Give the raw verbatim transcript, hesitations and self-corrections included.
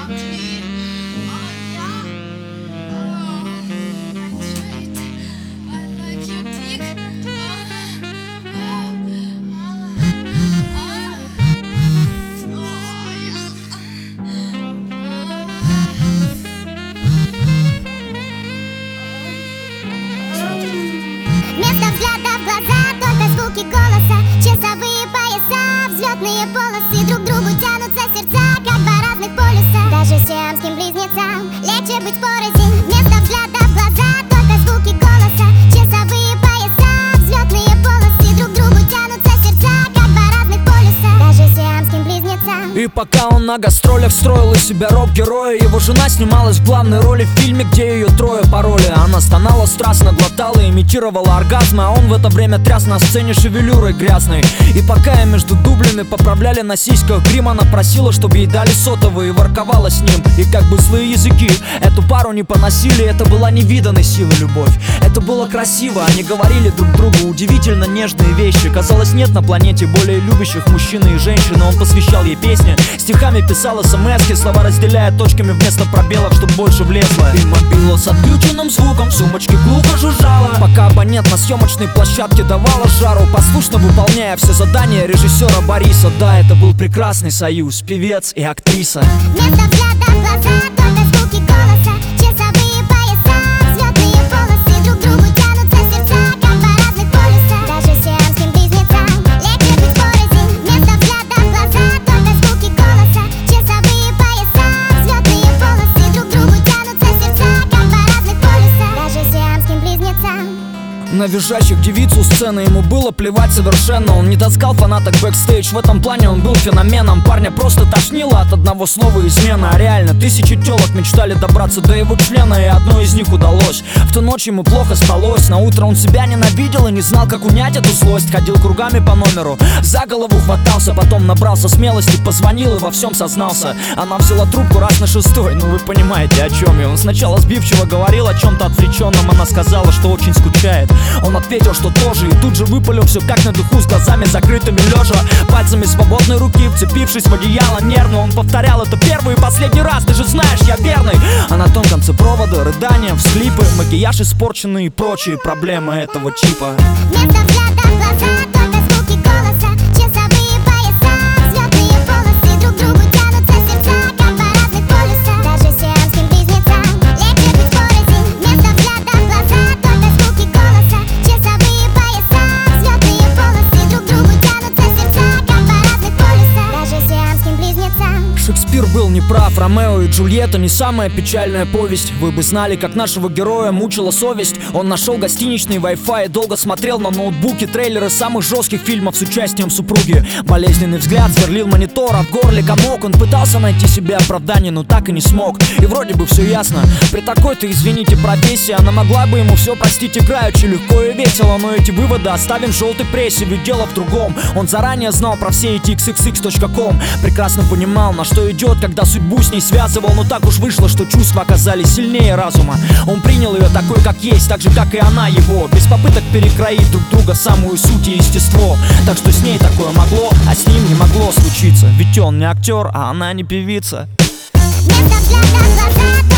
Вместо взгляда в глаза только звуки голоса, часовые пояса, взлетные полосы. Друг к другу тянутся сердца, как два разных полюса. Даже сиамским близнецам легче быть порознь. Вместо взгляда в глаза только звуки голоса, часовые пояса, взлетные полосы. Друг к другу тянутся сердца, как два разных полюса. Даже сиамским близнецам. И пока он на гастролях строил из себя рок-героя, его жена снималась в главной роли в фильме, где ее трое пароли. Она стонала, страстно глотала, имитировала оргазмы, а он в это время тряс на сцене шевелюрой грязной. И пока я между дублями поправляли на сиськах грим, она просила, чтобы ей дали сотовый, и ворковала с ним. И как бы злые языки эту пару не поносили, это была невиданной силы любовь. Это было красиво, они говорили друг другу удивительно нежные вещи. Казалось, нет на планете более любящих мужчины и женщины. Он посвящал ей песни, стихами писал смски, слова разделяя точками вместо пробелов, чтоб больше влезло. И мобила с отключенным звуком в сумочке глухо жужжала, пока абонент на съемочной площадке давала жару, послушно выполняя все задания режиссера Бориса. Да, это был прекрасный союз, певец и актриса. Вместо взгляда в глаза только звуки голоса, часовые пояса, взлетные полосы. Друг к другу тянутся сердца, как два разных полюса. Даже сиамским близнецам легче быть порознь. Вместо взгляда в глаза только звуки голоса, часовые пояса, взлетные полосы. Друг к другу тянутся сердца, как два разных полюса. Даже сиамским близнецам. На визжащих девицу сцены ему было плевать совершенно. Он не таскал фанаток бэкстейдж, в этом плане он был феноменом. Парня просто тошнило от одного слова измена. А реально, тысячи телок мечтали добраться до его члена, и одной из них удалось. В ту ночь ему плохо спалось, на утро он себя ненавидел и не знал, как унять эту злость. Ходил кругами по номеру, за голову хватался, потом набрался смелости, позвонил и во всем сознался. Она взяла трубку раз на шестой, ну вы понимаете, о чем я. Он сначала сбивчиво говорил о чем-то отвлеченном, она сказала, что очень скучает. Он ответил, что тоже, и тут же выпалил все как на духу, с глазами закрытыми лежа, пальцами свободной руки вцепившись в одеяло нервно. Он повторял: это первый и последний раз, ты же знаешь, я верный. А на том конце провода рыдания, всхлипы, макияж испорченный и прочие проблемы этого чипа. Вместо взгляда в глаза только звуки голоса, часовые пояса, взлетные полосы. Друг к другу тянутся сердца, как два разных полюса. Даже сиамским близнецам легче быть порознь. Вместо взгляда в глаза только звуки голоса, часовые пояса, взлетные полосы. Друг к другу тянутся сердца, как два разных полюса. Даже сиамским близнецам. Шекспир был неправ, Ромео и Джульетта не самая печальная повесть. Вы бы знали, как нашего героя мучила совесть. Он нашел гостиничный Wi-Fi и долго смотрел на ноутбуке трейлеры самых жестких фильмов с участием супруги. Болезненный взгляд сверлил монитор, а в горле комок. Он пытался найти себе оправдание, но так и не смог. И вроде бы все ясно, при такой-то, извините, профессии она могла бы ему все простить играючи, легко и весело. Но эти выводы оставим в желтой прессе, ведь дело в другом. Он заранее знал про все эти икс икс икс точка ком, прекрасно понимал, на что идет, когда судьбу с ней связывал. Но так уж вышло, что чувства оказались сильнее разума. Он принял ее такой, как есть, так же, как и она его, без попыток перекроить друг друга самую суть и естество. Так что с ней такое могло, а с ним не могло случиться. Ведь он не актер, а она не певица. Вместо взгляда в глаза